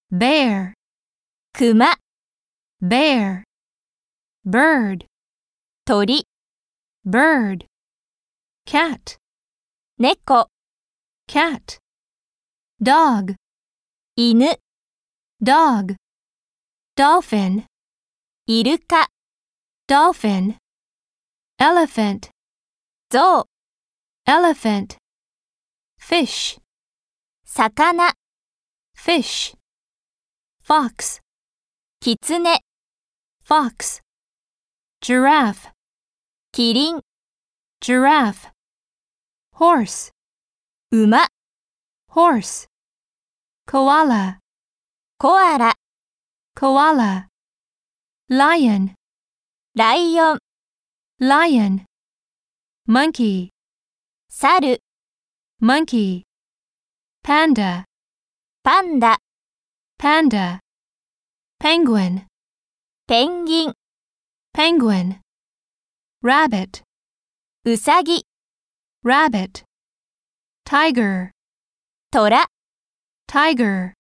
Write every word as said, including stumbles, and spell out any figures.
bear, 熊、 bear, bird, 鳥、 bird, cat, 猫、 cat, dog, 犬、 dog, dolphin, イルカ、 dolphin, elephant, ゾウ、 elephant, fish, 魚、 fish, fox, キツネ、 fox, giraffe, キリン、 giraffe, horse, 馬、 horse, koala, コアラ、 koala, lion, ライオン、 lion, monkey, 猿、 monkey, panda, パンダ、 panda, penguin, ペンギン、 penguin, rabbit, ウサギ、 rabbit, tiger, トラ、 tiger,